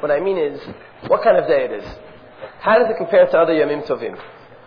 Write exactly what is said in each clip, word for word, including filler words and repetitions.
What I mean is, what kind of day it is. How does it compare to other Yomim Tovim?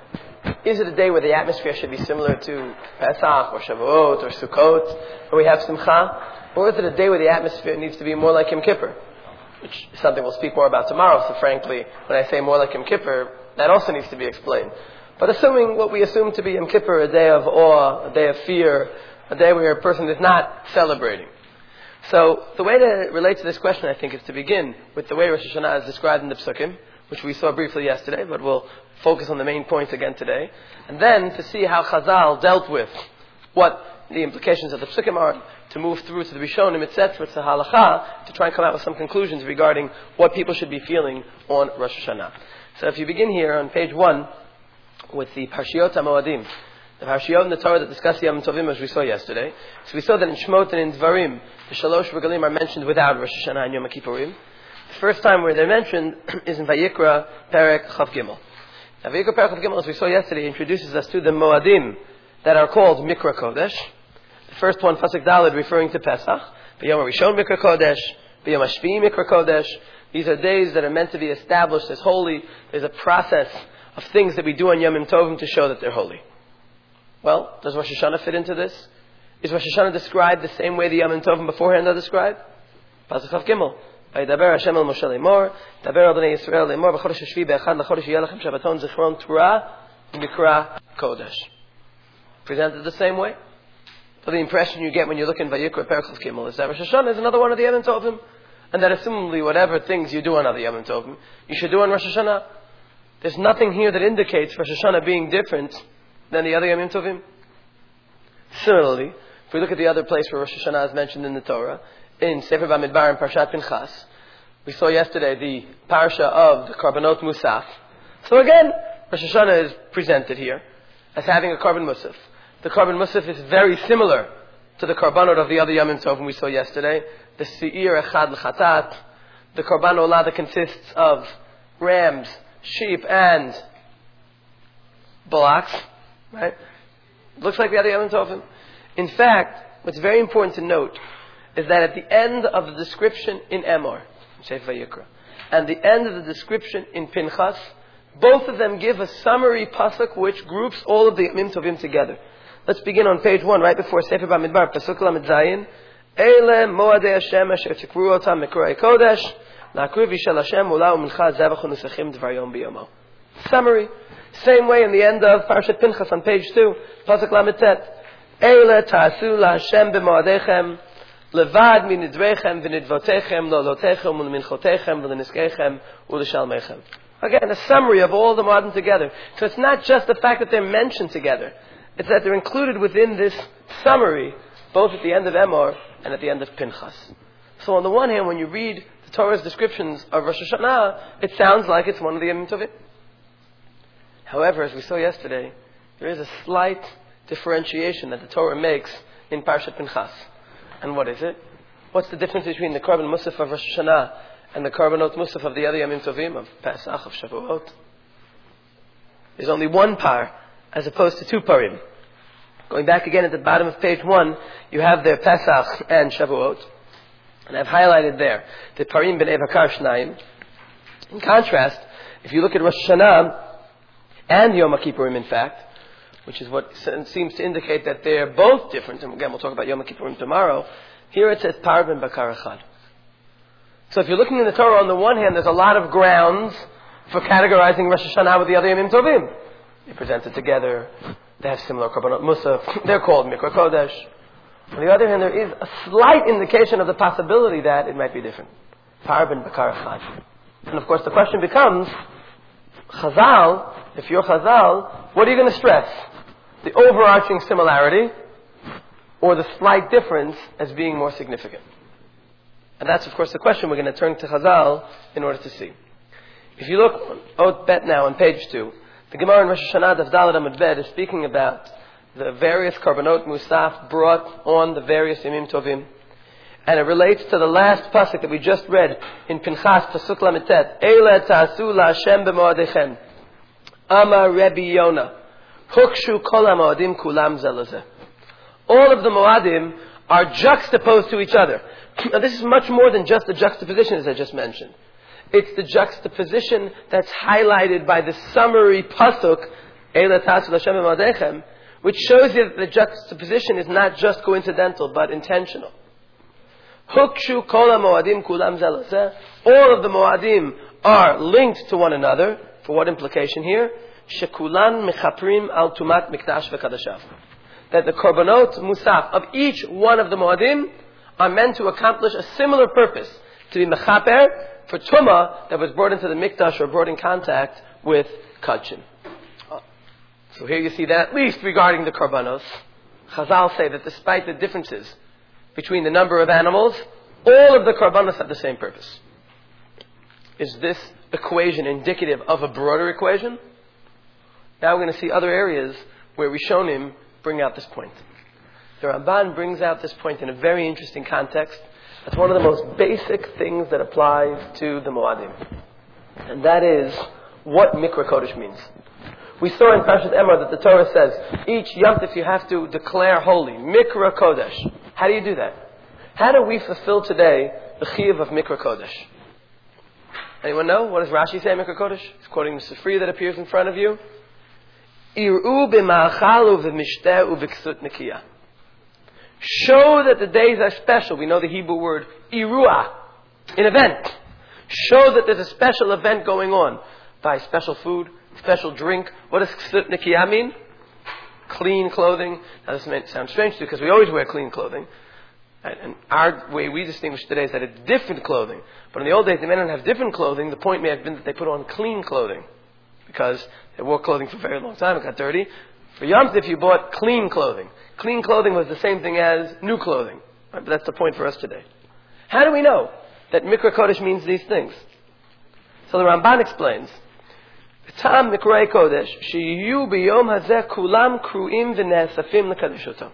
Is it a day where the atmosphere should be similar to Pesach or Shavuot or Sukkot, where we have Simcha? Or is it a day where the atmosphere needs to be more like Yom Kippur? Which is something we'll speak more about tomorrow, so frankly, when I say more like Yom Kippur, that also needs to be explained. But assuming what we assume to be Yom Kippur, a day of awe, a day of fear, a day where a person is not celebrating. So the way to relate to this question, I think, is to begin with the way Rosh Hashanah is described in the Psukim, which we saw briefly yesterday, but we'll focus on the main points again today. And then to see how Chazal dealt with what the implications of the Psukim are, to move through to the Rishonim, et cetera, to Halacha, to try and come out with some conclusions regarding what people should be feeling on Rosh Hashanah. So if you begin here on page one with the Parshiot HaMoadim, the Parshiot in the Torah that discuss Yom Tovim as we saw yesterday. So we saw that in Shemot and in Dvarim, the Shalosh Regalim are mentioned without Rosh Hashanah and Yom Kippurim. The first time where they're mentioned is in Vayikra Perek Chav Gimel. Now Vayikra Perek Chav Gimel, as we saw yesterday, introduces us to the Moadim that are called Mikra Kodesh. The first one, Pasuk Daled, referring to Pesach. B'Yom Rishon Mikra Kodesh, B'Yom Hashvi'i Mikra Kodesh. These are days that are meant to be established as holy. There's a process of things that we do on Yom Tovim to show that they're holy. Well, does Rosh Hashanah fit into this? Is Rosh Hashanah described the same way the Yom Tovim beforehand are described? Pasuk Chav Gimel. Vayidaber Hashem el Moshe lemor, daber al bnei Yisrael lemor, b'chodesh hashvi be'echad l'chodesh yeh lechem Shabbaton zichron Torah mikra Kodesh. Presented the same way. So the impression you get when you look in Vayikra Perek Chav Gimel is that Rosh Hashanah is another one of the Yom Tovim, and that assumably whatever things you do on other Yom Tovim, you should do on Rosh Hashanah. There's nothing here that indicates Rosh Hashanah being different than the other Yom Tovim. Similarly, if we look at the other place where Rosh Hashanah is mentioned in the Torah, in Sefer Bamidbar and Parshat Pinchas, we saw yesterday the parsha of the Karbanot Musaf. So again, Rosh Hashanah is presented here as having a Karban Musaf. The Karban Musaf is very similar to the Karbanot of the other Yom Tovim we saw yesterday. The Seir Echad L'Chatat, the Karban Olah that consists of rams, sheep, and bullocks. Right? Looks like the other Yom Tovim. In fact, what's very important to note is that at the end of the description in Emor, Sefer Vayikra, and the end of the description in Pinchas, both of them give a summary pasuk which groups all of the Yom Tovim together. Let's begin on page one, right before Sefer Bamidbar, Pasuk Lamed Zayin. Eile Moadei Hashem asher tikru otam mikroi kodesh, la'akriv yishel Hashem ula u'mincha zevach u'nusachim dvar yom biyomo. Summary. Same way in the end of Parashat Pinchas on page two, Pasuk Lamed Tet. Eile ta'asu la'Hashem b'moadechem, levad minidrechem v'nidvotechem lo'lotechem u'minchotechem v'leniskechem u'lishalmechem. Again, a summary of all the Moadim together. So it's not just the fact that they're mentioned together. It's that they're included within this summary, both at the end of Emor and at the end of Pinchas. So on the one hand, when you read the Torah's descriptions of Rosh Hashanah, it sounds like it's one of the Yom Tovim. However, as we saw yesterday, there is a slight differentiation that the Torah makes in Parshat Pinchas. And what is it? What's the difference between the Karban Musaf of Rosh Hashanah and the Karbanot Musaf of the other Yom Tovim, of Pesach, of Shavuot? There's only one par, as opposed to two parim. Going back again at the bottom of page one, you have there Pesach and Shavuot. And I've highlighted there the parim b'nei bakar shnayim. In contrast, if you look at Rosh Hashanah and Yom Kippurim, in fact, which is what seems to indicate that they're both different, and again we'll talk about Yom Kippurim tomorrow, here it says par ben bakar echad. So if you're looking in the Torah, on the one hand, there's a lot of grounds for categorizing Rosh Hashanah with the other Yom Tovim. They're presented together, they have similar Karbanot Musaf, they're called Mikra Kodesh. On the other hand, there is a slight indication of the possibility that it might be different. Par ben bakar echad. And of course the question becomes, Chazal, if you're Chazal, what are you going to stress? The overarching similarity or the slight difference as being more significant? And that's of course the question we're going to turn to Chazal in order to see. If you look Ot Bet now on page two, the Gemara in Rosh Hashanah Daf Daled Amud Bet is speaking about the various Karbanot Musaf brought on the various Yomim Tovim. And it relates to the last pasuk that we just read in Pinchas, Pasuk Lamed Tet. Eile ta'asu la'Hashem b'moadechem. Amar Rebbe Yonah. Hukshu kol ha'moadim kulam zelazeh. All of the Moadim are juxtaposed to each other. Now this is much more than just the juxtaposition as I just mentioned. It's the juxtaposition that's highlighted by the summary pasuk, Eila Tasu L'Hashem B'Moadechem, which shows you that the juxtaposition is not just coincidental, but intentional. Hukshu kol ha-moadim kulam zeh lezeh. All of the moadim are linked to one another. For what implication here? Shekulan mechaprim al tumat mikdash v'kadashav. That the korbanot musaf of each one of the moadim are meant to accomplish a similar purpose, to be mechaper for tumah that was brought into the mikdash or brought in contact with kachim. So here you see that, at least regarding the korbanos, Chazal say that despite the differences between the number of animals, all of the korbanos have the same purpose. Is this equation indicative of a broader equation? Now we're going to see other areas where Rishonim bring out this point. The Ramban brings out this point in a very interesting context. That's one of the most basic things that applies to the Moadim. And that is what Mikra Kodesh means. We saw in Parashat Emor that the Torah says, each Yom Tov you have to declare holy. Mikra Kodesh. How do you do that? How do we fulfill today the Chiyuv of Mikra Kodesh? Anyone know? What does Rashi say in Mikra Kodesh? He's quoting the Sifri that appears in front of you. Ir'u b'ma'achal u'v'mishteh u'v'ksut nikiyah. Show that the days are special. We know the Hebrew word iruah, an event. Show that there's a special event going on. Buy special food, special drink. What does ksut nikiyah mean? Clean clothing. Now this may sound strange to you because we always wear clean clothing. And our way we distinguish today is that it's different clothing. But in the old days, they may not have different clothing. The point may have been that they put on clean clothing because they wore clothing for a very long time. It got dirty. For Yom Tov, you bought clean clothing. Clean clothing was the same thing as new clothing. Right? But that's the point for us today. How do we know that Mikra Kodesh means these things? So the Ramban explains, Tam Mikra Kodesh, Shiyu b'yom hazeh kulam kruim v'ne'asafim l'kadishotam.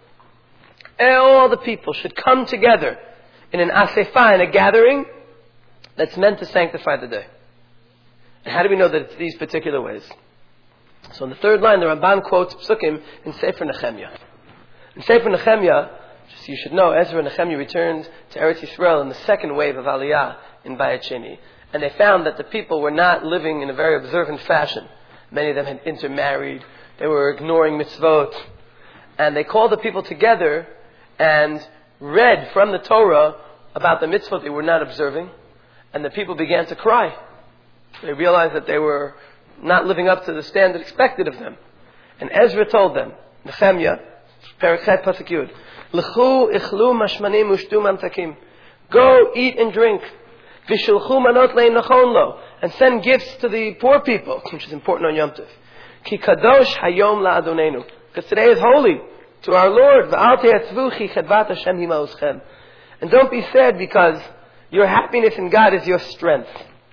All the people should come together in an asefah, in a gathering that's meant to sanctify the day. And how do we know that it's these particular ways? So in the third line, the Ramban quotes Psukim in Sefer Nehemiah. In Sefer Nehemiah, just so you should know, Ezra and Nehemiah returned to Eretz Yisrael in the second wave of Aliyah in Bayit Sheni. And they found that the people were not living in a very observant fashion. Many of them had intermarried. They were ignoring mitzvot. And they called the people together and read from the Torah about the mitzvot they were not observing. And the people began to cry. They realized that they were not living up to the standard expected of them. And Ezra told them, Nehemiah, Perek Chet Pasuk Yud, L'chu ichlu mashmanim ushtu mamtakim. Go eat and drink. V'shulchu manot le'im nachon lo. And send gifts to the poor people, which is important on Yom Tov. Ki kadosh hayom la'adonenu. Because today is holy to our Lord. V'al te'atzvu chi chedvat Hashem hima'uschem. And don't be sad because your happiness in God is your strength.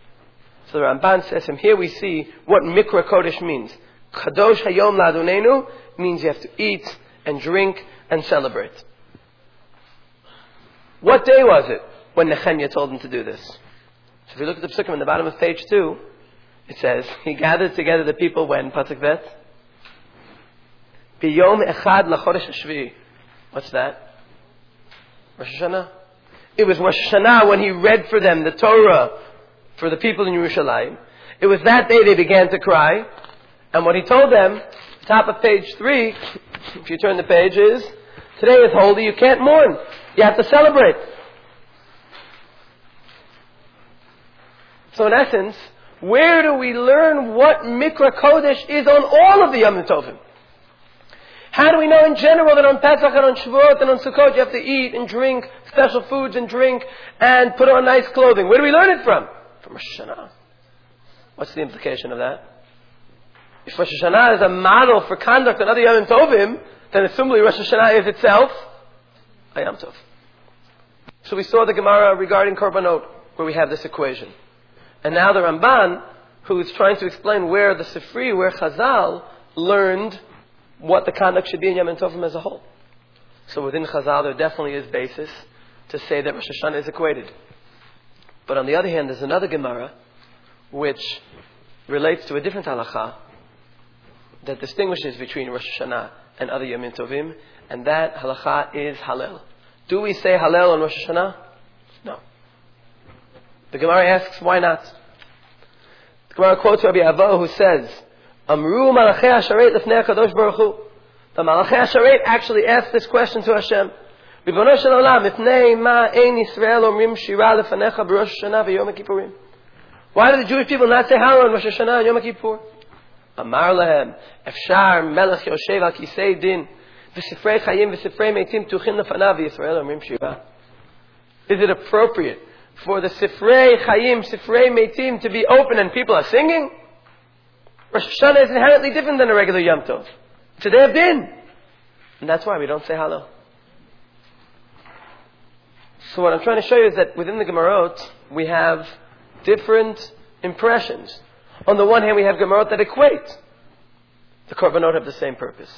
So the Ramban says from here we see what Mikra Kodesh means. Kadosh hayom la'adonenu means you have to eat and drink and celebrate. What day was it when Nehemiah told them to do this? So if you look at the psukim in the bottom of page two, it says, he gathered together the people when? Pasuk Bet? Biyom echad lachodesh hashvi. What's that? Rosh Hashanah? It was Rosh Hashanah when he read for them the Torah for the people in Yerushalayim. It was that day they began to cry. And what he told them, top of page three, if you turn the page, is, today is holy, you can't mourn. You have to celebrate. So in essence, where do we learn what Mikra Kodesh is on all of the Yom Tovim? How do we know in general that on Pesach and on Shavuot and on Sukkot you have to eat and drink special foods and drink and put on nice clothing? Where do we learn it from? From Rosh Hashanah. What's the implication of that? If Rosh Hashanah is a model for conduct on other Yom Tovim, then assumably Rosh Hashanah is itself a Yom Tov. So we saw the Gemara regarding Korbanot, where we have this equation. And now the Ramban, who is trying to explain where the Sifri, where Chazal learned what the conduct should be in Yom Tovim as a whole. So within Chazal there definitely is basis to say that Rosh Hashanah is equated. But on the other hand, there's another Gemara which relates to a different halacha that distinguishes between Rosh Hashanah and other Yom Tovim, and that halacha is Hallel. Do we say Hallel on Rosh Hashanah? No. The Gemara asks, why not? Gemara quotes Rabbi Avo who says, Amru Malachei HaSharet Lefnei HaKadosh Baruch Hu. The Malachei HaSharet actually asked this question to Hashem. Ribono shel olam, Mipnei ma ein Yisrael omrim shira lefanecha b'Rosh Hashanah v'Yom HaKippurim. Why do the Jewish people not say Hallel on Rosh Hashanah and Yom Kippur? Amar lahem, Efshar melech yoshev al kisei din, v'sifrei chayim v'sifrei meitim tuchin lefanav v'Yisrael omrim shira. Is it appropriate for the Sifrei Chayim, Sifrei Meitim to be open and people are singing? Rosh Hashanah is inherently different than a regular Yom Tov. It's a day of din. And that's why we don't say Hallel. So what I'm trying to show you is that within the Gemarot, we have different impressions. On the one hand, we have Gemarot that equate. The Korbanot have the same purpose.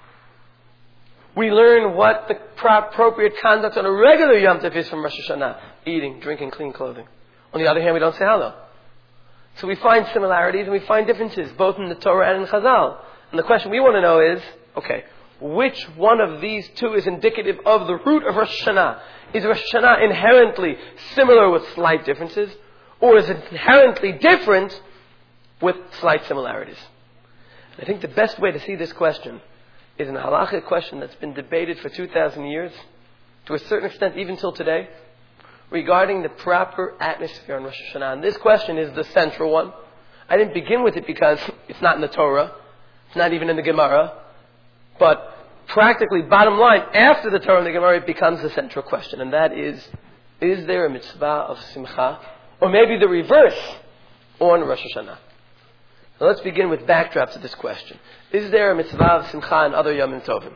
We learn what the appropriate conduct on a regular Yom Tov is from Rosh Hashanah. Eating, drinking, clean clothing. On the other hand, we don't say Hallel. So we find similarities and we find differences, both in the Torah and in Chazal. And the question we want to know is, okay, which one of these two is indicative of the root of Rosh Hashanah? Is Rosh Hashanah inherently similar with slight differences? Or is it inherently different with slight similarities? And I think the best way to see this question is an halachic question that's been debated for two thousand years, to a certain extent even till today, regarding the proper atmosphere on Rosh Hashanah. And this question is the central one. I didn't begin with it because it's not in the Torah, it's not even in the Gemara, but practically, bottom line, after the Torah and the Gemara, it becomes the central question, and that is, is there a mitzvah of simcha, or maybe the reverse, on Rosh Hashanah? Now let's begin with backdrops of this question. Is there a mitzvah of simcha and other Yomim Tovim?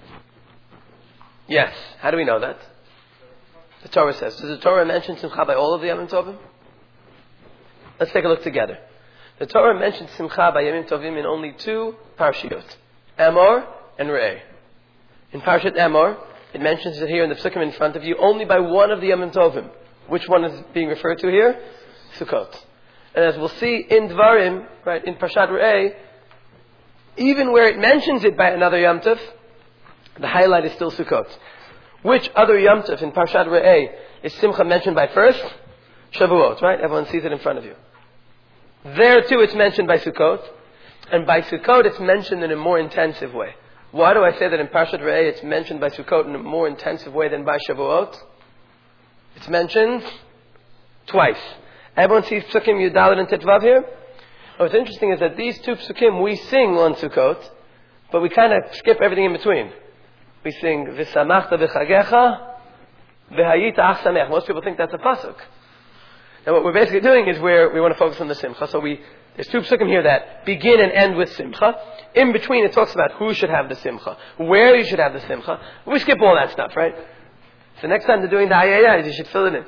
Yes. How do we know that? The Torah says. Does the Torah mention simcha by all of the Yomim Tovim? Let's take a look together. The Torah mentions simcha by Yomim Tovim in only two parshiyot, Emor and Re'eh. In Parshat Emor, it mentions it here in the psukim in front of you only by one of the Yomim Tovim. Which one is being referred to here? Sukkot. And as we'll see in Dvarim, right, in Parshat Re'eh, even where it mentions it by another Yom Tov, the highlight is still Sukkot. Which other Yom Tov in Parshat Re'eh is Simcha mentioned by first? Shavuot, right? Everyone sees it in front of you. There too it's mentioned by Sukkot. And by Sukkot it's mentioned in a more intensive way. Why do I say that in Parshat Re'eh it's mentioned by Sukkot in a more intensive way than by Shavuot? It's mentioned twice. Everyone sees Psukim Yudalit and Tetvav here? What's interesting is that these two Psukim we sing on Sukkot, but we kind of skip everything in between. We sing V'samachta v'chagecha v'hayita ach samech. Most people think that's a pasuk. Now what we're basically doing is we're, we want to focus on the Simcha. So we, there's two Psukim here that begin and end with Simcha. In between it talks about who should have the Simcha, where you should have the Simcha. We skip all that stuff, right? So next time they're doing the ayayayas, you should fill it in.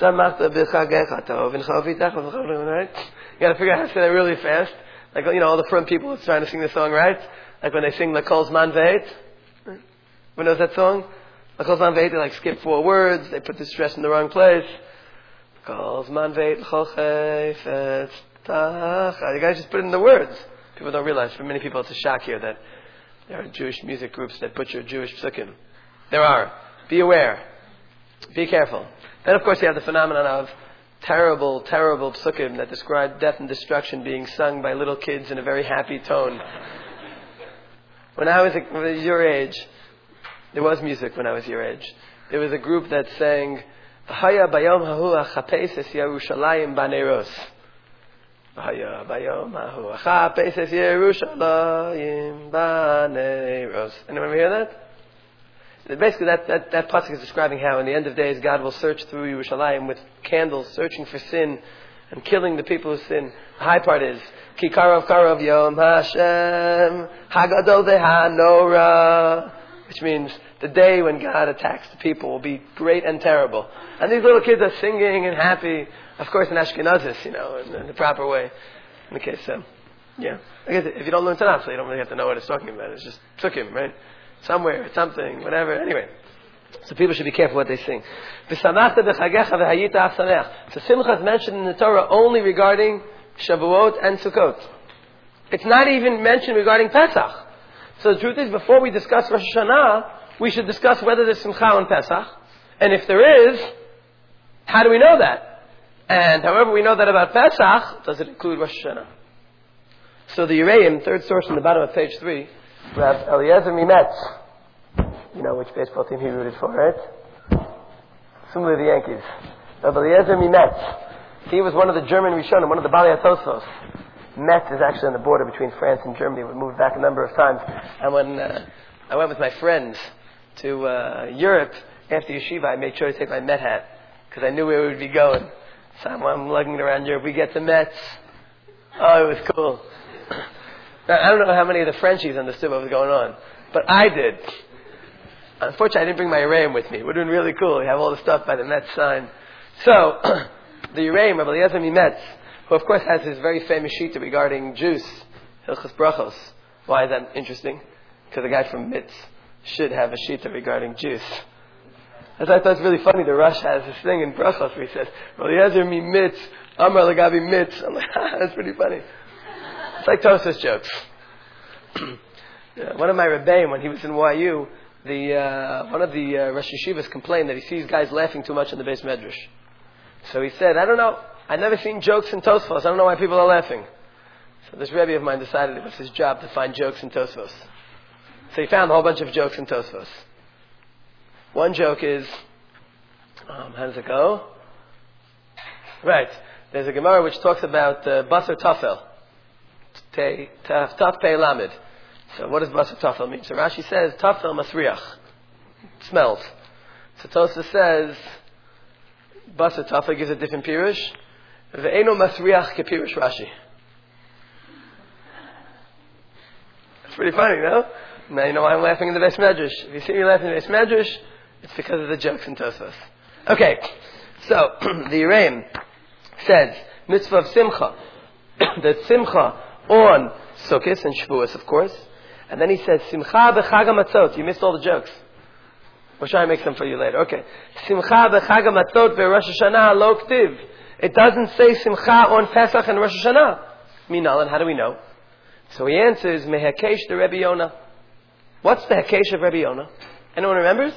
Right? You got to figure out how to say that really fast. Like, you know, all the front people are trying to sing the song, right? Like when they sing L'Kol Zman V'Eit. Who knows that song? L'Kol Zman V'Eit, they like skip four words. They put the stress in the wrong place. L'Kol Zman V'Eit L'Chol Chayfetz Tach. You guys just put it in the words. People don't realize, for many people it's a shock here that there are Jewish music groups that butcher Jewish psukim. There are. Be aware. Be careful. Then, of course, you have the phenomenon of terrible, terrible psukim that describe death and destruction being sung by little kids in a very happy tone. When I was, a, when I was your age, there was music when I was your age. There was a group that sang, V'haya bayom hahu achapes es Yerushalayim baneros. V'haya bayom hahu achapes es Yerushalayim baneros. Anyone ever hear that? Basically, that, that, that pasuk is describing how in the end of days God will search through Yerushalayim with candles, searching for sin and killing the people who sin. The high part is, Ki karov karov yom Hashem, hagadol dehanora, which means the day when God attacks the people will be great and terrible. And these little kids are singing and happy, of course in Ashkenazis, you know, in, in the proper way. Okay, so, yeah. I guess if you don't learn Tanakh, so you don't really have to know what it's talking about. It's just psukim, right? Somewhere, something, whatever. Anyway, so people should be careful what they sing. So Simcha is mentioned in the Torah only regarding Shavuot and Sukkot. It's not even mentioned regarding Pesach. So the truth is, before we discuss Rosh Hashanah, we should discuss whether there's Simcha on Pesach. And if there is, how do we know that? And however we know that about Pesach, does it include Rosh Hashanah? So the Yereim, third source on the bottom of page three, Rav Eliezer Mimetz. You know which baseball team he rooted for, right? Similar to the Yankees. Rav Eliezer Mimetz. He was one of the German Rishonim, one of the Balei Atosos. Metz is actually on the border between France and Germany. We moved back a number of times. And when uh, I went with my friends to uh, Europe after yeshiva, I made sure to take my Met hat because I knew where we would be going. So I'm, I'm lugging it around Europe. We get to Metz. Oh, it was cool. I don't know how many of the Frenchies understood what was going on, but I did. Unfortunately, I didn't bring my Yereim with me. It would have been really cool. We have all the stuff by the Metz sign. So, the Yereim, Rabbi Eliezer Mimetz, who of course has his very famous shita regarding juice, Hilchos Brachos. Why is that interesting? Because the guy from Mitz should have a shita regarding juice. As I thought it's really funny, the Rosh has this thing in Brachos where he says, Rabbi Eliezer Mimetz, Amar Lagabi Mitz. I'm like, ah, that's pretty funny. It's like Tosfos jokes. Yeah, one of my Rebbeim, when he was in Y U, the uh, one of the uh, Rosh Yeshivas complained that he sees guys laughing too much in the Beis Medrash. So he said, I don't know, I've never seen jokes in Tosfos. I don't know why people are laughing. So this Rebbe of mine decided it was his job to find jokes in Tosfos. So he found a whole bunch of jokes in Tosfos. One joke is, um, how does it go? Right, there's a Gemara which talks about uh, Basar Tafel. Te, taf, taf pei lamed. So what does basar tafel mean? So Rashi says tafel masriach. It smells. So Tosfos says basar tafel gives a different pirush. Ve'eno masriach ke pirush Rashi. It's pretty funny, no? Now you know why I'm laughing in the Beis Medrash. If you see me laughing in the Beis Medrash, it's because of the jokes in Tosfos. Okay, so the Yereim says mitzvah of simcha. That simcha on Sukkot and Shavuos, of course. And then he says, Simcha b'chag hamatzot. You missed all the jokes. We'll try and make some for you later. Okay. Simcha b'chag hamatzot ve'Rosh Hashanah lo ktiv. It doesn't say Simcha on Pesach and Rosh Hashanah. Minal, and how do we know? So he answers, Mehakesh the Rebbe Yonah. What's the Hakesh of Rebbe Yonah? Anyone remembers?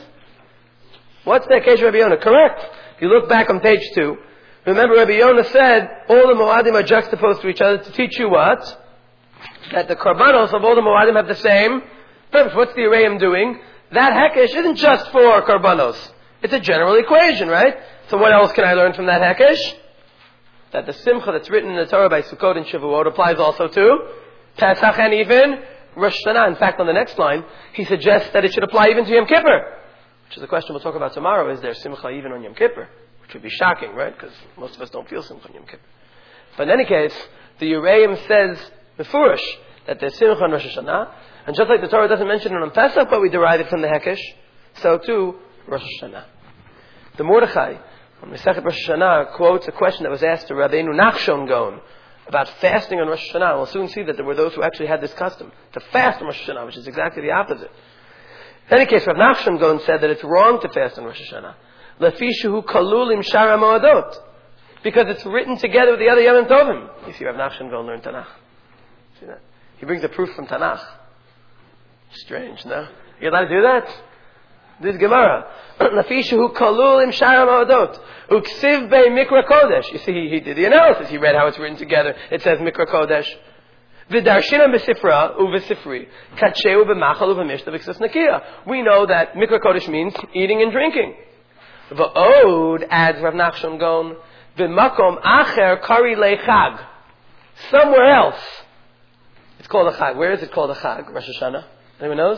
What's the Hakesh of Rebbe Yonah? Correct. If you look back on page two, remember, Rabbi Yonah said all the Moadim are juxtaposed to each other to teach you what? That the Karbanos of all the Moadim have the same purpose. What's the Yereim doing? That Hekesh isn't just for Karbanos. It's a general equation, right? So what else can I learn from that Hekesh? That the Simcha that's written in the Torah by Sukkot and Shavuot applies also to Pesach and even Rosh Hashanah. In fact, on the next line, he suggests that it should apply even to Yom Kippur, which is a question we'll talk about tomorrow. Is there Simcha even on Yom Kippur? Which would be shocking, right? Because most of us don't feel Simcha on Yom Kippur. But in any case, the Yereim says, Mefurish, that there's Simcha on Rosh Hashanah. And just like the Torah doesn't mention it on Pesach, but we derive it from the Hekesh, so too, Rosh Hashanah. The Mordechai, on Masechet Rosh Hashanah, quotes a question that was asked to Rabbeinu Nachshon Gaon about fasting on Rosh Hashanah. We'll soon see that there were those who actually had this custom to fast on Rosh Hashanah, which is exactly the opposite. In any case, Rav Nachshon Gaon said that it's wrong to fast on Rosh Hashanah. Lefishu kalulim shara moadot, because it's written together with the other Yom Tovim. You see, Rav Nachshon Gaon learn Tanakh. See that? He brings a proof from Tanakh. Strange, no? You allowed to do that? This Gemara. Lefishu kalulim shara moadot. Uksiv bei mikra kodesh. You see, he, he did the analysis. He read how it's written together. It says mikra kodesh. V'darshinam b'sifra u'v'sifri katsheu b'machal u'v'mishta v'ksus nakia. We know that mikra kodesh means eating and drinking. V'od, adds Rav Nachshon Gaon, v'makom acher kari lechag. Somewhere else, it's called a chag. Where is it called a chag? Rosh Hashanah? Anyone knows?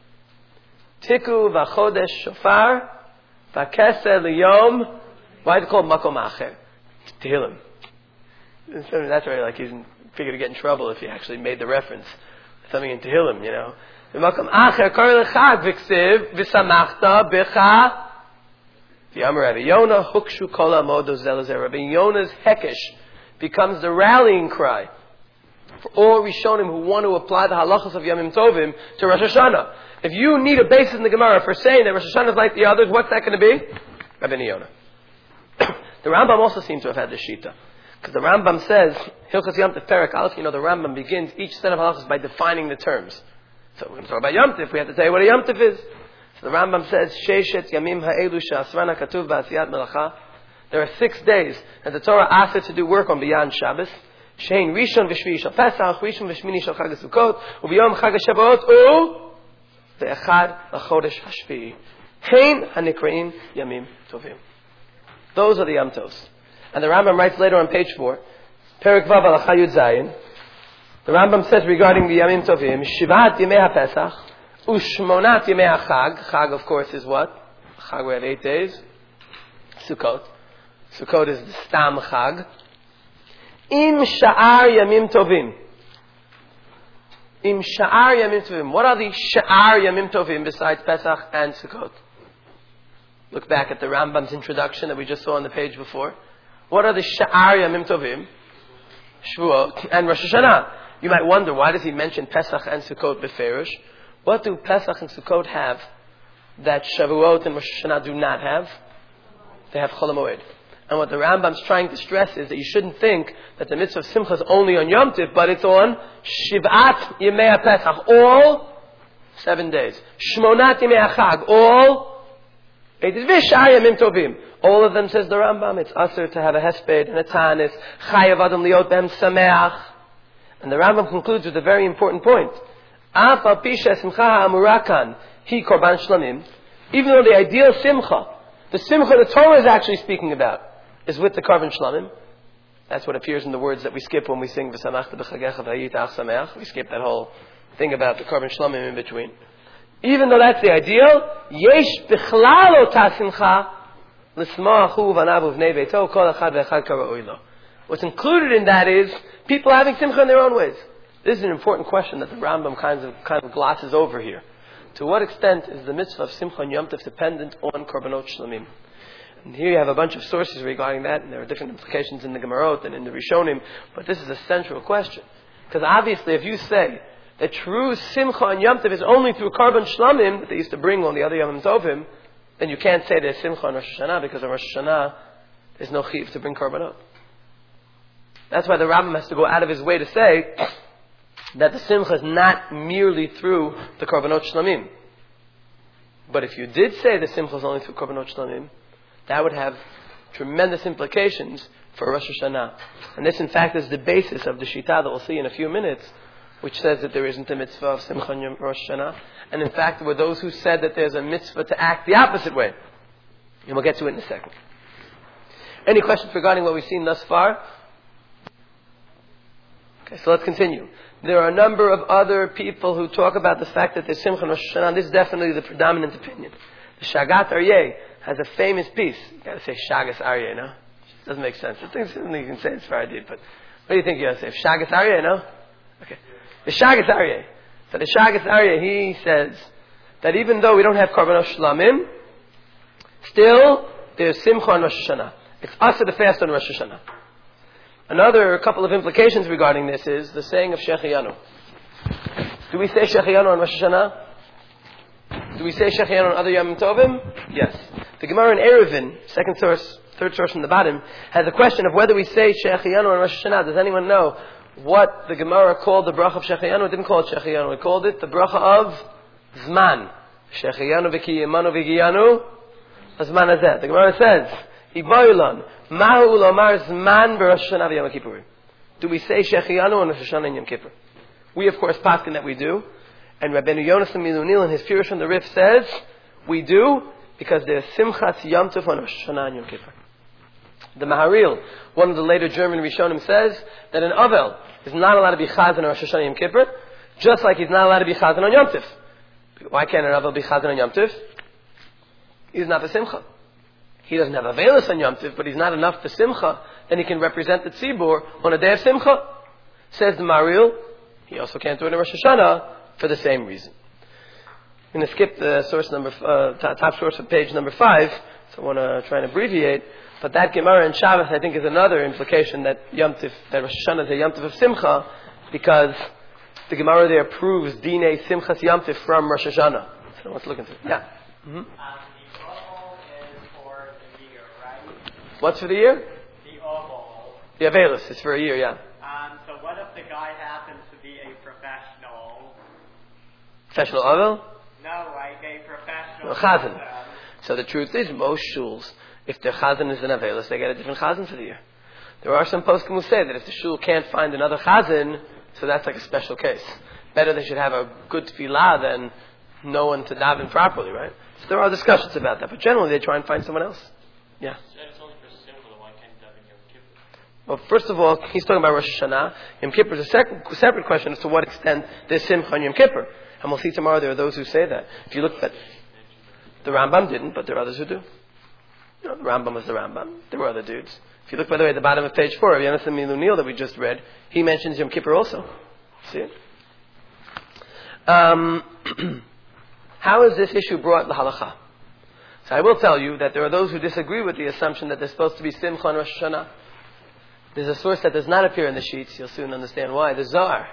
Tiku v'chodesh shofar v'keser liyom. Why is it called makom acher? Tehillim. That's right, like he's figured to get in trouble if he actually made the reference. Something in Tehillim, you know. V'makom acher kari lechag v'ksiv v'samachta b'cha. The Amar Rabbi Yonah, Hukshu Kola Modo Zelazer. Rabbi Yonah's Hekesh becomes the rallying cry for all Rishonim who want to apply the halachas of Yomim Tovim to Rosh Hashanah. If you need a basis in the Gemara for saying that Rosh Hashanah is like the others, what's that going to be? Rabbi Yonah. The Rambam also seems to have had this shita. Because the Rambam says, Hilchas Yom Tov Perek Aleph, you know, the Rambam begins each set of halachas by defining the terms. So we're going to talk about Yom Tov. We have to tell you what a Yom Tov is. The Rambam says, Sheishet Yamim Ha'elu She'asrana Katuv Ba'asiyat Melacha. There are six days that the Torah asks us to do work on beyond Shabbos. Shein Rishon v'Shvi'i shel Pesach, Rishon v'Shmini shel Chag HaSukkot, u'b'yom Chag HaShavuot, u ve'echad l'chodesh hashvi'i. Hein hanikraim yamim tovim. Those are the Yom Tovs. And the Rambam writes later on page four, Perek Vav Halacha Yud Zayin, the Rambam says regarding the Yamim Tovim, Shivat Yemei HaPesach, Ushmonat Yemei HaChag. Chag, of course, is what? Chag, we have eight days. Sukkot. Sukkot is the Stam Chag. Im Sha'ar Yamim Tovim. Im Sha'ar Yamim Tovim. What are the Sha'ar Yamim Tovim besides Pesach and Sukkot? Look back at the Rambam's introduction that we just saw on the page before. What are the Sha'ar Yamim Tovim? Shavuot and Rosh Hashanah. You might wonder, why does he mention Pesach and Sukkot beferish? What do Pesach and Sukkot have that Shavuot and Rosh Hashanah do not have? They have Chol HaMoed. And what the Rambam's trying to stress is that you shouldn't think that the mitzvah of Simcha is only on Yom Tiv, but it's on Shiv'at Yemei HaPesach, all seven days. Shmonat Yemei HaChag, all eight days. V'shar Yamim Tovim. All of them, says the Rambam, it's usher to have a hesped and a tanis. Chayav adam liot behem sameach. And the Rambam concludes with a very important point. Af al pi she'simcha ha'amurakan hi korban shlamim. Even though the ideal simcha, the simcha the Torah is actually speaking about, is with the korban shlamim. That's what appears in the words that we skip when we sing v'samachta b'chagecha v'hayitach sameach. We skip that whole thing about the korban shlamim in between. Even though that's the ideal, yesh bichlal ota simcha. What's included in that is people having simcha in their own ways. This is an important question that the Rambam kind of, kind of glosses over here. To what extent is the mitzvah of simcha and Yom Tov dependent on korbanot shlamim? And here you have a bunch of sources regarding that, and there are different implications in the Gemarot and in the Rishonim, but this is a central question. Because obviously if you say that true simcha and Yom Tov is only through korban shlamim that they used to bring on the other Yom Tovim, then you can't say there's simcha on Rosh Hashanah, because on Rosh Hashanah there's no chiv to bring korbanot. That's why the Rambam has to go out of his way to say that the simcha is not merely through the korbanot shlamim. But if you did say the simcha is only through korbanot shlamim, that would have tremendous implications for Rosh Hashanah. And this, in fact, is the basis of the Shita that we'll see in a few minutes, which says that there isn't a mitzvah of Simcha and Rosh Hashanah. And in fact, there were those who said that there's a mitzvah to act the opposite way. And we'll get to it in a second. Any questions regarding what we've seen thus far? Okay, so let's continue. There are a number of other people who talk about the fact that there's Simcha and Rosh Hashanah. This is definitely the predominant opinion. The Shagat Aryeh has a famous piece. You gotta say Shagas Aryeh, no? It doesn't make sense. I think you can say it's Faradi, but what do you think you gotta say? Shagas Aryeh, no? Okay. The Shagas Aryeh. So the Shagas Aryeh, he says that even though we don't have korbanos shlamim, still there's Simcha on Rosh Hashanah. It's also the fast on Rosh Hashanah. Another couple of implications regarding this is the saying of Shechianu. Do we say Shechianu on Rosh Hashanah? Do we say Shechianu on other Yom Tovim? Yes. The Gemara in Eruvin, second source, third source from the bottom, has a question of whether we say Shechianu on Rosh Hashanah. Does anyone know what the Gemara called the bracha of Shechianu? It didn't call it Shechianu. It called it the bracha of Zman. Shechianu v'kiyemanu v'giyanu Zman hazeh. The Gemara says, Ibayulan, Mahu lomar Zman b'Rosh Hashanah v'Yom Kippur. Do we say Shechianu on Rosh Hashanah and Yom Kippur? We, of course, paskin that we do. And Rabbeinu Yonasan Milunil in his Pirush on the Rif says, we do because there's Simchat Yom Tov on Rosh Hashanah and Yom Kippur. The Maharil, one of the later German Rishonim, says that an Avel is not allowed to be Chazan on Rosh Hashanah and Yom Kippur, just like he's not allowed to be Chazan on Yom Tov. Why can't an Avel be Chazan on Yom Tov? He's not the Simcha. He doesn't have Avelis on Yom Tov, but he's not enough for Simcha, then he can represent the Tzibur on a day of Simcha. Says the Maharil, he also can't do it in Rosh Hashanah for the same reason. I'm going to skip the source number, uh, top source of page number five, so I want to try and abbreviate. But that Gemara in Shabbos, I think, is another implication that Yom Tif, that Rosh Hashanah is a Yom Tif of Simcha, because the Gemara there proves Dinei Simchas Yom Tif from Rosh Hashanah. So let's look into it. Yeah. Mm-hmm. Um, the oval is for the year, right? What's for the year? The oval. The Avelis is for a year, yeah. Um, so what if the guy happens to be a professional? Professional Avel? No, like a professional. Chazan. So the truth is, most shuls, If their chazan is an avelis, they get a different chazan for the year. There are some poskim who say that if the shul can't find another chazan, so that's like a special case. Better they should have a good tefillah than no one to daven properly, right? So there are discussions about that, but generally they try and find someone else. Yeah. It's only for Simcha, why can't you daven Yom Kippur? Well, first of all, he's talking about Rosh Hashanah. Yom Kippur is a sec- separate question as to what extent there's Simcha on Yom Kippur. And we'll see tomorrow there are those who say that. If you look at the Rambam didn't, but there are others who do. You know, the Rambam was the Rambam. There were other dudes. If you look, by the way, at the bottom of page four of Yonasan Milunil that we just read, he mentions Yom Kippur also. See it? Um, how is this issue brought to halacha? So I will tell you that there are those who disagree with the assumption that there's supposed to be Simcha on Rosh Hashanah. There's a source that does not appear in the sheets. You'll soon understand why. The Zohar.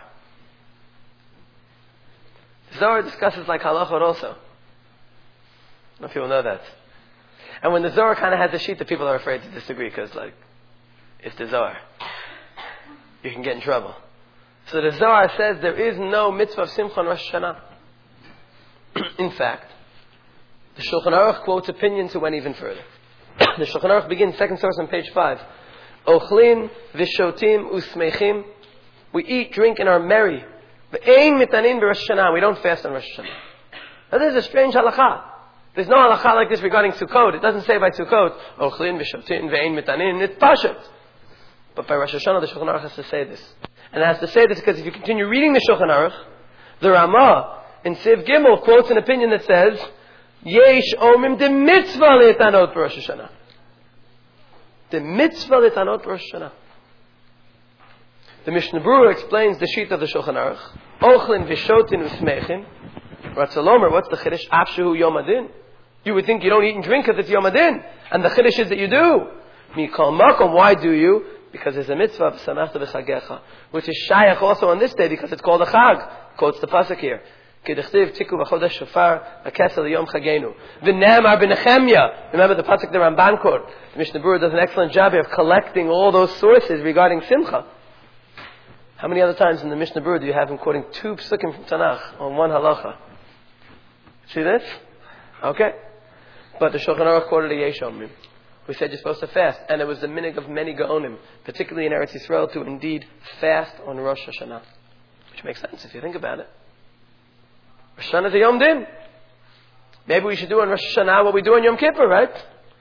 The Zohar discusses like halachot also. I don't know if people know that. And when the Zohar kind of has a sheet, the people are afraid to disagree because, like, it's the Zohar. You can get in trouble. So the Zohar says there is no mitzvah of Simcha on Rosh Hashanah. In fact, the Shulchan Aruch quotes opinions who went even further. The Shulchan Aruch begins, second source on page five. Ochlin v'shotim usmeichim. We eat, drink, and are merry. V'ein mitanin b'Rosh Hashanah. We don't fast on Rosh Hashanah. Now this is a strange halakha. There's no halakha like this regarding Sukkot. It doesn't say by Sukkot, Ochlin v'shotim v'ein mitanin. It's pashat. But by Rosh Hashanah, the Shulchan Aruch has to say this. And it has to say this because if you continue reading the Shulchan Aruch, the Ramah in Siv Gimel quotes an opinion that says, Yesh omim de mitzvah le'etanot b'Rosh Hashanah. The mitzvah le'etanot b'Rosh Hashanah. The Mishnah Berurah explains the sheet of the Shulchan Aruch. Ochlin v'shotin v'smechin. Ratzalomer, what's the chiddush? Afshehu Yom Adin. You would think you don't eat and drink because it's Yom Adin. And the chiddush is that you do. Mikol makom, why do you? Because there's a mitzvah of Samachta v'chagecha, which is shayach also on this day because it's called a chag. Quotes the pasuk here. K'dechtiv tiku v'chodesh shofar akesel yom chagenu. V'ne'emar b'nechemya. Remember the pasuk the Ramban quote. The Mishnah Berurah does an excellent job here of collecting all those sources regarding Simcha. How many other times in the Mishnah Berurah do you have him quoting two psukim from Tanakh on one halacha? See this? Okay. But the Shulchan Aruch quoted a Yesh Omrim. We said you're supposed to fast. And it was the minig of many Gaonim, particularly in Eretz Yisrael, to indeed fast on Rosh Hashanah. Which makes sense if you think about it. Rosh Hashanah is a Yom Din. Maybe we should do on Rosh Hashanah what we do on Yom Kippur, right?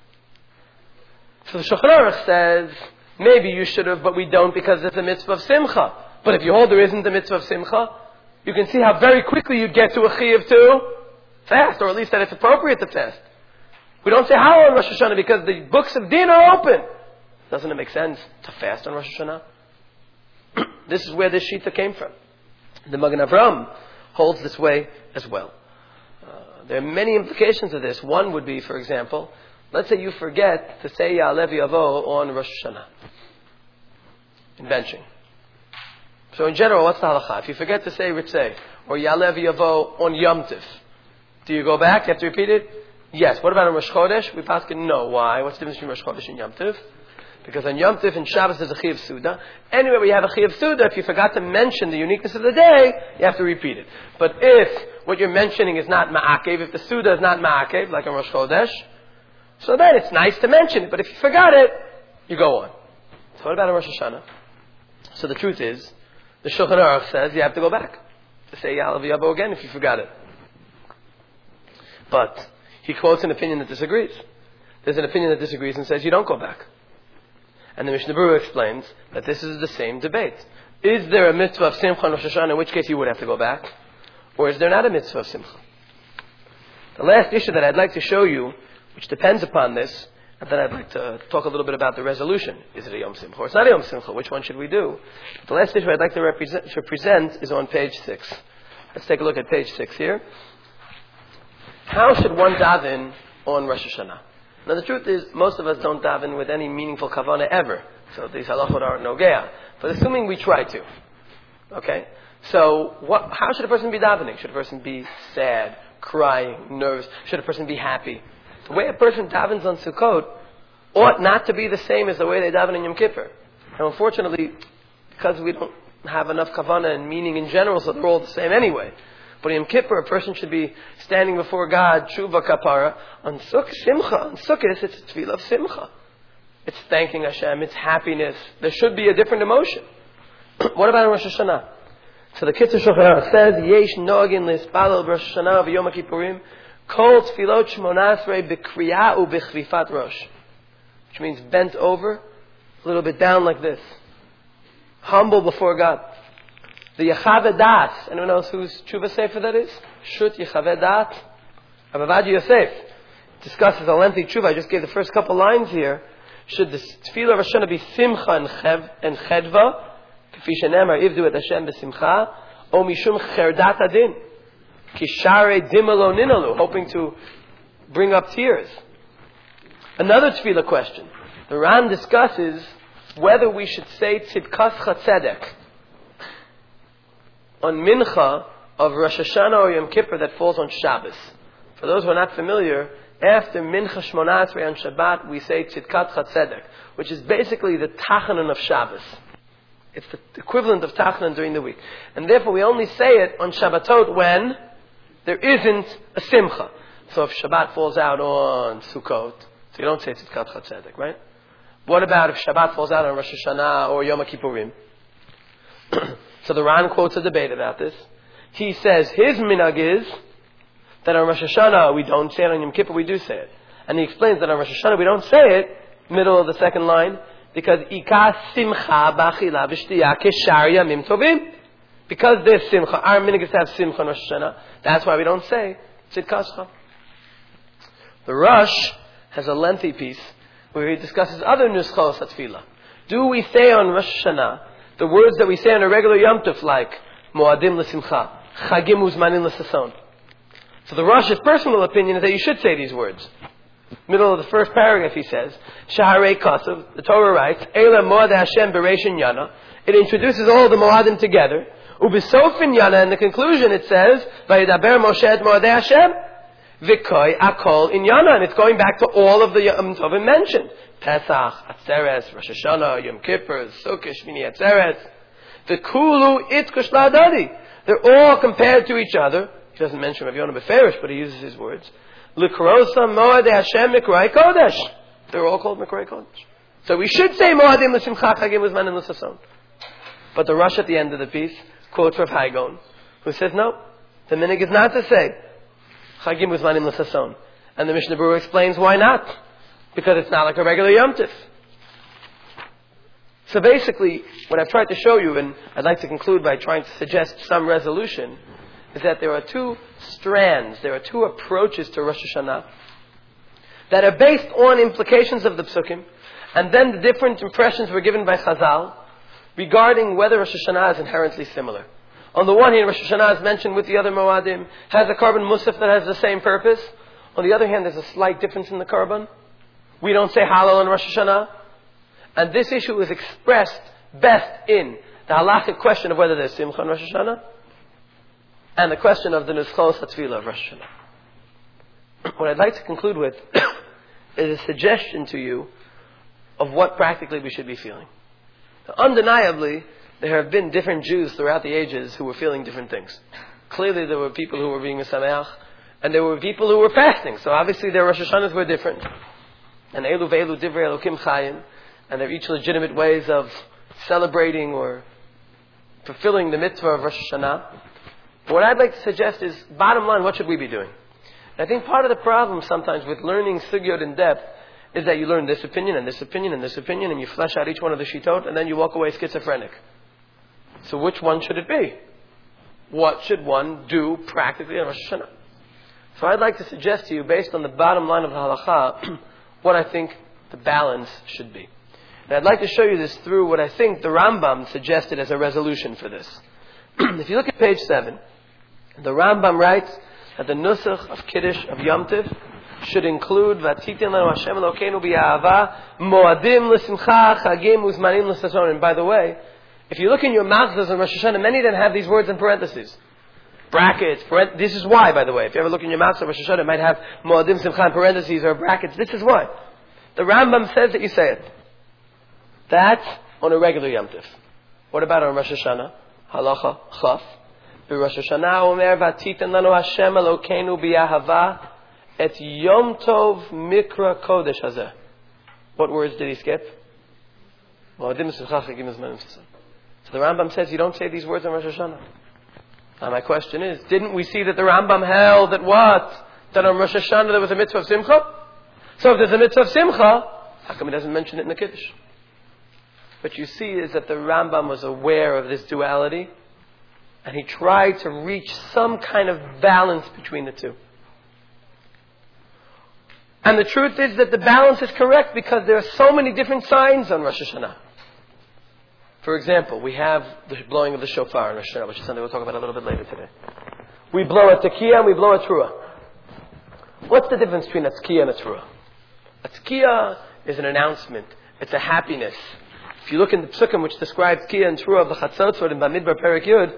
So the Shulchan Aruch says, maybe you should have, but we don't because it's a mitzvah of Simcha. But if you hold there isn't a mitzvah of Simcha, you can see how very quickly you'd get to a Chiyuv to fast, or at least that it's appropriate to fast. We don't say how on Rosh Hashanah because the books of Din are open. Doesn't it make sense to fast on Rosh Hashanah? This is where this Shita came from. The Magen Avraham holds this way as well. Uh, there are many implications of this. One would be, for example, let's say you forget to say Ya'aleh V'Yavo on Rosh Hashanah. In benching. So in general, what's the halacha? If you forget to say Ritzeh or Ya'aleh V'Yavo on Yom Tiv, do you go back? You have to repeat it? Yes. What about on Rosh Chodesh? We pass no. Why? What's the difference between Rosh Chodesh and Yom Tiv? Because on Yom Tiv and Shabbos there's a Chiyuv Suda. Anyway, we have a Chiyuv Suda. If you forgot to mention the uniqueness of the day, you have to repeat it. But if what you're mentioning is not Ma'akev, if the Suda is not Ma'akev, like on Rosh Chodesh, so then it's nice to mention it. But if you forgot it, you go on. So what about on Rosh Hashanah? So the truth is, the Shulchan Aruch says you have to go back to say Ya'aleh V'Yavo again if you forgot it. But he quotes an opinion that disagrees. There's an opinion that disagrees and says you don't go back. And the Mishnah Berurah explains that this is the same debate. Is there a mitzvah of Simcha on Rosh Hashanah, in which case you would have to go back? Or is there not a mitzvah of Simcha? The last issue that I'd like to show you, which depends upon this, and then I'd like to talk a little bit about the resolution. Is it a Yom Simcha or it's not a Yom Simcha? Which one should we do? The last issue I'd like to, represent, to present is on page six. Let's take a look at page six here. How should one daven on Rosh Hashanah? Now the truth is, most of us don't daven with any meaningful kavanah ever. So these halachot aren't nogea. But assuming we try to. Okay? So what, how should a person be davening? Should a person be sad, crying, nervous? Should a person be happy? The way a person davens on Sukkot ought not to be the same as the way they daven in Yom Kippur. And unfortunately, because we don't have enough kavanah and meaning in general, so they're all the same anyway. But Yom Kippur, a person should be standing before God, tshuva kapara. On Sukkot, simcha. On Sukkot, it's a tefillah of simcha. It's thanking Hashem. It's happiness. There should be a different emotion. What about on Rosh Hashanah? So the Kitzur Shulchan Aruch says, Yesh noagin lispalel Rosh Hashanah v'Yom Kippurim kol tefilot shmonas rei b'kriya u'b'chlifat rosh. Which means bent over, a little bit down like this. Humble before God. The Yechaveh Das. Anyone else whose tshuva sefer that is? Shut Yechaveh Das. Abavad Yosef discusses a lengthy tshuva. I just gave the first couple lines here. Should the tefillah of Rosh Hashanah be simcha and, chev, and chedva? K'fi shenemar ivdu et Hashem b'simcha. O mishum cherdat adin. Kishare dimalo ninalu. Hoping to bring up tears. Another tefillah question. The Ran discusses whether we should say tzidkas chatzedek on mincha of Rosh Hashanah or Yom Kippur that falls on Shabbos. For those who are not familiar, after mincha shmona esrei on Shabbat, we say tzidkat chatzedek, which is basically the tachanon of Shabbos. It's the equivalent of tachanon during the week. And therefore we only say it on Shabbatot when there isn't a simcha. So if Shabbat falls out on Sukkot, so you don't say tzidkat chatzedek, right? What about if Shabbat falls out on Rosh Hashanah or Yom Kippurim? So the Ran quotes a debate about this. He says his minhag is that on Rosh Hashanah we don't say it, on Yom Kippur we do say it. And he explains that on Rosh Hashanah we don't say it, middle of the second line, because Ika simcha b'achila v'shtiyah keshar yamim tovim. Because there's simcha, our minhag is to have simcha on Rosh Hashanah. That's why we don't say tzidkascha. The Rosh has a lengthy piece where he discusses other nuschos hatfilah. Do we say on Rosh Hashanah the words that we say on a regular Yom Tov, like Moadim l'simcha, Chagim uzmanim l'sason? So the Rosh's personal opinion is that you should say these words. Middle of the first paragraph he says, Shaharei Kasav, the Torah writes, Eila Moad Hashem Bereishin Yana. It introduces all the Moadim together. Ubisofin Yana, in the conclusion it says, Vayidaber Moshe et Moad Hashem, Vikoi Akol in Yana. And it's going back to all of the Yom Tovim mentioned. Pesach, Atzeres, Rosh Hashanah, Yom Kippur, Sukkot, Shmini Atzeres. The Kulu Itkush La'adadi. They're all compared to each other. He doesn't mention Rav Yonah Beferish, but he uses his words. L'krosa Moed Hashem Mikrai Kodesh. They're all called Mikrai Kodesh. So we should say Moadim L'Simcha Chagim Uzmanim L'Sason. But the Rosh at the end of the piece quotes Rav Haigon, who says no, the minhag is not to say Chagim Uzmanim L'Sason. And the Mishnah Berurah explains why not. Because it's not like a regular Yom Tif. So basically, what I've tried to show you, and I'd like to conclude by trying to suggest some resolution, is that there are two strands, there are two approaches to Rosh Hashanah that are based on implications of the Psukim, and then the different impressions were given by Chazal regarding whether Rosh Hashanah is inherently similar. On the one hand, Rosh Hashanah is mentioned with the other Moadim, has a carbon musaf that has the same purpose. On the other hand, there's a slight difference in the carbon. We don't say Hallel on Rosh Hashanah. And this issue is expressed best in the halachic question of whether there's Simcha on Rosh Hashanah and the question of the Nuschos HaTfilah of Rosh Hashanah. What I'd like to conclude with is a suggestion to you of what practically we should be feeling. Now, undeniably, there have been different Jews throughout the ages who were feeling different things. Clearly, there were people who were being Sameach, and there were people who were fasting. So obviously, their Rosh Hashanahs were different. And Elu ve'elu divrei Elokim chayim, and they're each legitimate ways of celebrating or fulfilling the mitzvah of Rosh Hashanah. But what I'd like to suggest is, bottom line, what should we be doing? And I think part of the problem sometimes with learning sugyot in depth is that you learn this opinion and this opinion and this opinion, and you flesh out each one of the shitot, and then you walk away schizophrenic. So which one should it be? What should one do practically on Rosh Hashanah? So I'd like to suggest to you, based on the bottom line of the halakha, what I think the balance should be. And I'd like to show you this through what I think the Rambam suggested as a resolution for this. If you look at page seven, the Rambam writes that the nusach of Kiddush of Yom Tiv should include Vatitin lanu Hashem Elokeinu b'Yahava Moadim l'Simcha Chagim Uzmanim l'Sason. And by the way, if you look in your Machzos on Rosh Hashanah, many of them have these words in parentheses. Brackets. Parent- this is why, by the way. If you ever look in your Machzos on Rosh Hashanah, it might have Moadim Simcha in parentheses or brackets. This is why. The Rambam says that you say it. That's on a regular Yom Tiv. What about on Rosh Hashanah? Halacha Chaf. Rosh Hashanah Omer Vatitan Lanu Hashem Elokeinu B'Yahava Et Yom Tov Mikra Kodesh Hazeh. What words did he skip? So the Rambam says you don't say these words on Rosh Hashanah. Now my question is, didn't we see that the Rambam held that what? That on Rosh Hashanah there was a mitzvah of Simcha? So if there's a mitzvah of Simcha, how come he doesn't mention it in the Kiddush? What you see is that the Rambam was aware of this duality, and he tried to reach some kind of balance between the two. And the truth is that the balance is correct because there are so many different signs on Rosh Hashanah. For example, we have the blowing of the shofar on Rosh Hashanah, which is something we'll talk about a little bit later today. We blow a tekiah and we blow a trua. What's the difference between a tekiah and a trua? A tekiah is an announcement. It's a happiness. If you look in the psukim which describes tekiah and trua of the Chatzotzot in Bamidbar Perek Yud,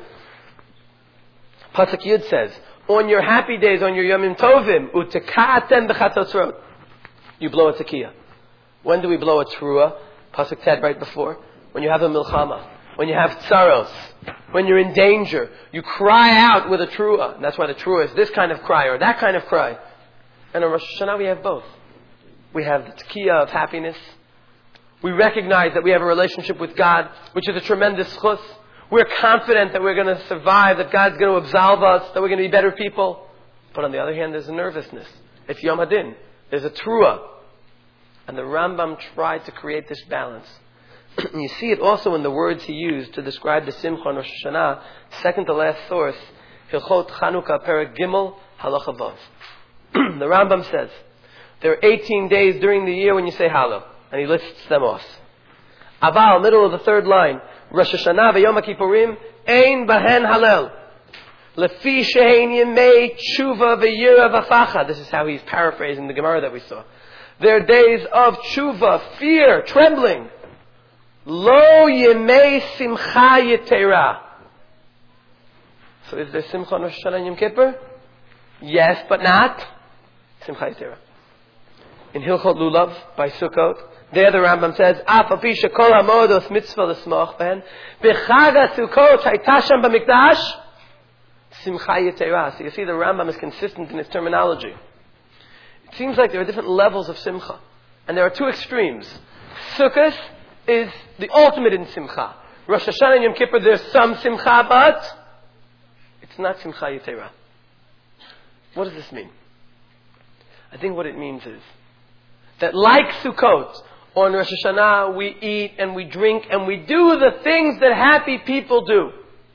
Pasuk Yud says, on your happy days, on your Yomim Tovim, uteka'atem b'chatzotzrot, you blow a tekiah. When do we blow a trua? Pasuk Ted right before. When you have a milchama, when you have tsaros, when you're in danger, you cry out with a trua. And that's why the trua is this kind of cry or that kind of cry. And on Rosh Hashanah we have both. We have the tekiah of happiness. We recognize that we have a relationship with God, which is a tremendous chus. We're confident that we're going to survive, that God's going to absolve us, that we're going to be better people. But on the other hand, there's a nervousness. It's Yom Hadin. There's a trua. And the Rambam tried to create this balance. And you see it also in the words he used to describe the Simcha on Rosh Hashanah, second to last source, Hilchot Chanukah Perek Gimel Halacha Vav. The Rambam says, there are eighteen days during the year when you say Hallel. And he lists them off. Aval, middle of the third line, Rosh Hashanah v'Yom HaKippurim, Ein Bahen Hallel. Lefi Shehein Yemei Tshuva v'Yira v'Facha. This is how he's paraphrasing the Gemara that we saw. They're days of tshuva, fear, trembling. Lo Yemei Simcha Yetera. So is there Simcha on Rosh Hashanah and Yom Kippur? Yes, but not Simcha Yetera. In Hilchot Lulav by Sukkot, there the Rambam says, Af api shekol hamodos mitzvah l'smoch ben, b'chag Sukkot hayta sham b'mikdash, Simcha Yetera. So you see the Rambam is consistent in his terminology. It seems like there are different levels of Simcha. And there are two extremes. Sukkot is the ultimate in Simcha. Rosh Hashanah and Yom Kippur, there's some Simcha, but it's not Simcha Yetera. What does this mean? I think what it means is that like Sukkot, on Rosh Hashanah we eat and we drink and we do the things that happy people do.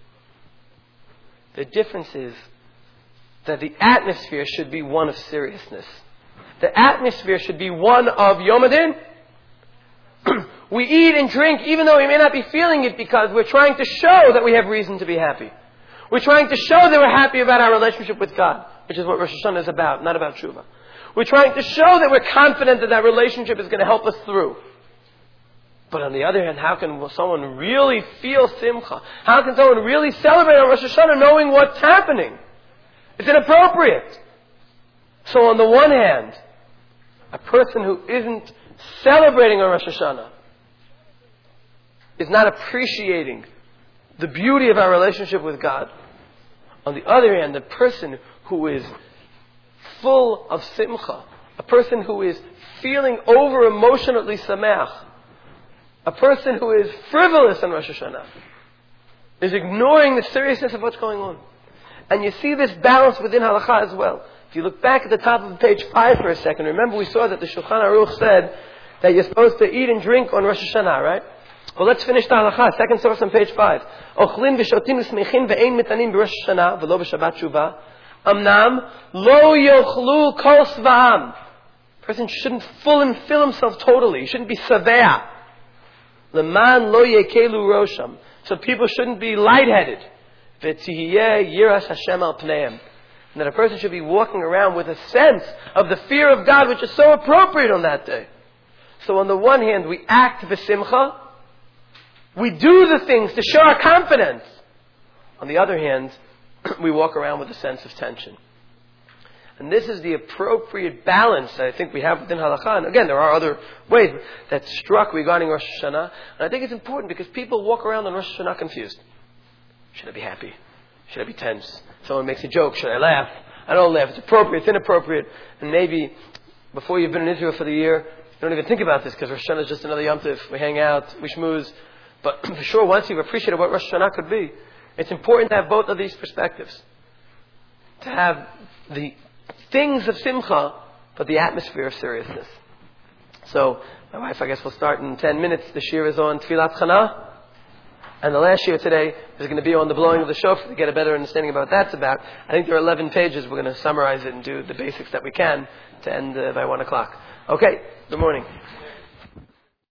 The difference is that the atmosphere should be one of seriousness. The atmosphere should be one of Yom Hadin. We eat and drink even though we may not be feeling it because we're trying to show that we have reason to be happy. We're trying to show that we're happy about our relationship with God, which is what Rosh Hashanah is about, not about Tshuva. We're trying to show that we're confident that that relationship is going to help us through. But on the other hand, how can someone really feel Simcha? How can someone really celebrate on Rosh Hashanah knowing what's happening? It's inappropriate. So on the one hand, a person who isn't celebrating on Rosh Hashanah is not appreciating the beauty of our relationship with God. On the other hand, the person who is full of simcha, a person who is feeling over emotionally sameach, a person who is frivolous on Rosh Hashanah, is ignoring the seriousness of what's going on. And you see this balance within halakha as well. If you look back at the top of page five for a second, remember we saw that the Shulchan Aruch said that you're supposed to eat and drink on Rosh Hashanah, right? Well, let's finish the halakha, second source on page five. Ochlin v'shotin v'smechin v'ein mitanim b'Rosh Hashanah v'lo b'Shabbat Shuvah. Amnam lo yochlu kol sva'am. Person shouldn't full and fill himself totally. He shouldn't be savea. Leman lo yekelu rosham. So people shouldn't be lightheaded. V'tihiyeh yiras Hashem al pneim. And that a person should be walking around with a sense of the fear of God, which is so appropriate on that day. So on the one hand, we act v'simcha. We do the things to show our confidence. On the other hand, we walk around with a sense of tension. And this is the appropriate balance that I think we have within halakha. And again, there are other ways that struck regarding Rosh Hashanah. And I think it's important because people walk around on Rosh Hashanah confused. Should I be happy? Should I be tense? Someone makes a joke. Should I laugh? I don't laugh. It's appropriate. It's inappropriate. And maybe before you've been in Israel for the year, you don't even think about this because Rosh Hashanah is just another Yom Tov. We hang out, we schmooze. But for sure, once you've appreciated what Rosh Hashanah could be, it's important to have both of these perspectives. To have the things of simcha, but the atmosphere of seriousness. So, my wife, I guess, will start in ten minutes. The shir is on Tfilat Chana. And the last year today is going to be on the blowing of the shofar to get a better understanding about what that's about. I think there are eleven pages. We're going to summarize it and do the basics that we can to end uh, by one o'clock. Okay, good morning.